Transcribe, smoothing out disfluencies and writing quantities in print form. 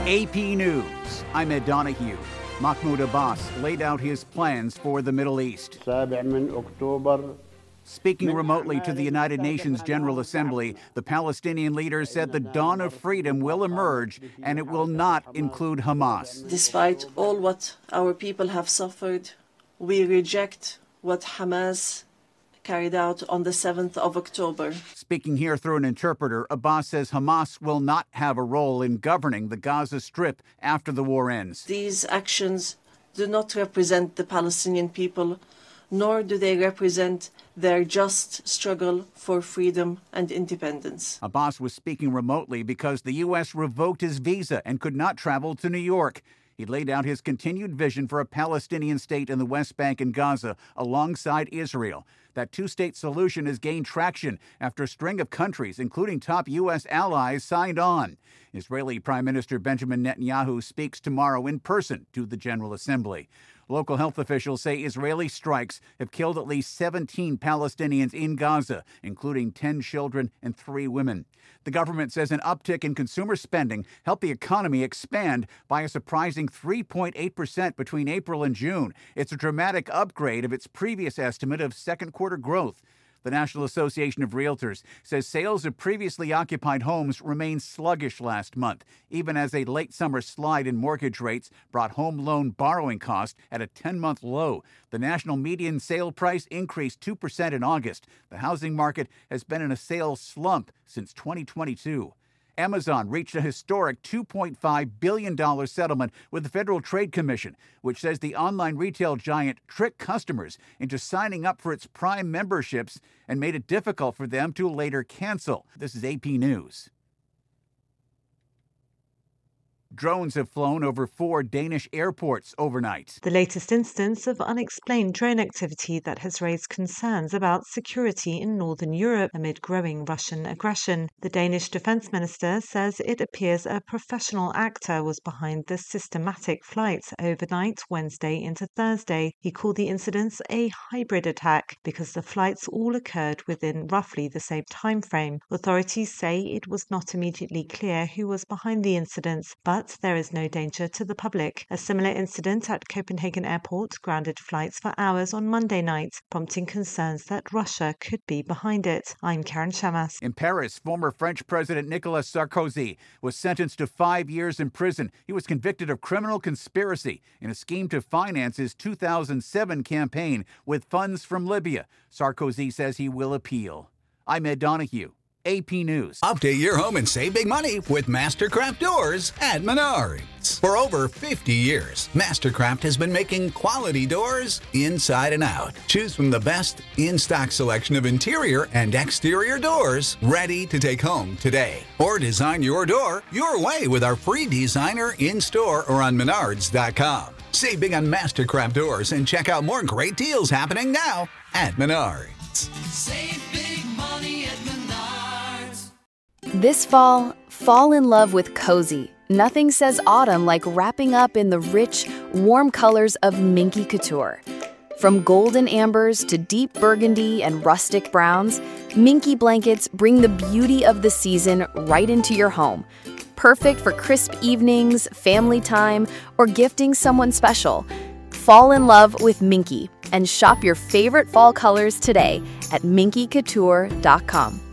AP News, I'm Ed Donahue. Mahmoud Abbas laid out his plans for the Middle East. Speaking remotely to the United Nations General Assembly, the Palestinian leader said the dawn of freedom will emerge and it will not include Hamas. Despite all what our people have suffered, we reject what Hamas carried out on the 7th of October. Speaking here through an interpreter, Abbas says Hamas will not have a role in governing the Gaza Strip after the war ends. These actions do not represent the Palestinian people, nor do they represent their just struggle for freedom and independence. Abbas was speaking remotely because the U.S. revoked his visa and could not travel to New York. He laid out his continued vision for a Palestinian state in the West Bank and Gaza alongside Israel. That two-state solution has gained traction after a string of countries, including top U.S. allies, signed on. Israeli Prime Minister Benjamin Netanyahu speaks tomorrow in person to the General Assembly. Local health officials say Israeli strikes have killed at least 17 Palestinians in Gaza, including 10 children and 3 women. The government says an uptick in consumer spending helped the economy expand by a surprising 3.8% between April and June. It's a dramatic upgrade of its previous estimate of second quarter growth. The National Association of Realtors says sales of previously occupied homes remained sluggish last month, even as a late summer slide in mortgage rates brought home loan borrowing costs at a 10-month low. The national median sale price increased 2% in August. The housing market has been in a sales slump since 2022. Amazon reached a historic $2.5 billion settlement with the Federal Trade Commission, which says the online retail giant tricked customers into signing up for its Prime memberships and made it difficult for them to later cancel. This is AP News. Drones have flown over 4 Danish airports overnight. The latest instance of unexplained drone activity that has raised concerns about security in northern Europe amid growing Russian aggression. The Danish defense minister says it appears a professional actor was behind the systematic flights overnight Wednesday into Thursday. He called the incidents a hybrid attack because the flights all occurred within roughly the same time frame. Authorities say it was not immediately clear who was behind the incidents, but there is no danger to the public. A similar incident at Copenhagen Airport grounded flights for hours on Monday night, prompting concerns that Russia could be behind it. I'm Karen Shamas. In Paris, former French President Nicolas Sarkozy was sentenced to 5 years in prison. He was convicted of criminal conspiracy in a scheme to finance his 2007 campaign with funds from Libya. Sarkozy says he will appeal. I'm Ed Donahue. AP News. Update your home and save big money with Mastercraft Doors at Menards. For over 50 years, Mastercraft has been making quality doors inside and out. Choose from the best in-stock selection of interior and exterior doors ready to take home today. Or design your door your way with our free designer in-store or on Menards.com. Save big on Mastercraft Doors and check out more great deals happening now at Menards. Save big money at Menards. This fall in love with cozy. Nothing says autumn like wrapping up in the rich, warm colors of Minky Couture. From golden ambers to deep burgundy and rustic browns, Minky blankets bring the beauty of the season right into your home. Perfect for crisp evenings, family time, or gifting someone special. Fall in love with Minky and shop your favorite fall colors today at minkycouture.com.